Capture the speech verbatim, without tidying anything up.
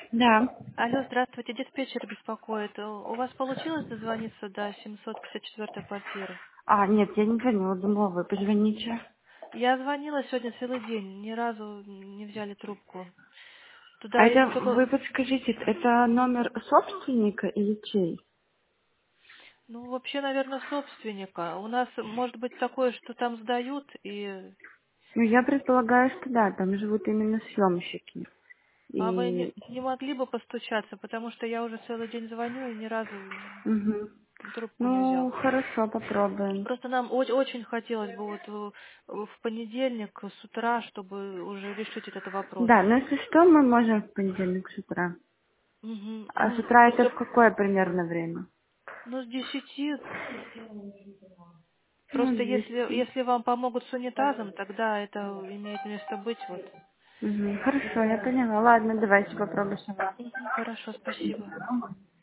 Да. Алло, здравствуйте, диспетчер беспокоит. Э, У вас получилось дозвониться до семьсот пятьдесят четвёртой квартиры? А, нет, я не звонила, думала, вы позвоните. Я звонила сегодня целый день, ни разу не взяли трубку. А Туда есть это, только, вы подскажите, это номер собственника или чей? ну, вообще, наверное, собственника. У нас может быть такое, что там сдают, и... Ну, я предполагаю, что да, там живут именно съемщики. А вы не, И... не могли бы постучаться, потому что я уже целый день звоню и ни разу Мгм. трубку не Ну, взял. хорошо, попробуем. Просто нам о- очень хотелось бы вот в в понедельник с утра, чтобы уже решить этот вопрос. Да, но если что, мы можем в понедельник с утра. Мгм. А с Ну, утра это в только какое примерно время? ну, с десяти. Ну, Просто с если, десяти. если вам помогут с унитазом, тогда это имеет место быть. Вот. Мгм. Хорошо, я поняла. Ладно, давайте попробуем сама. Мгм. Хорошо, спасибо.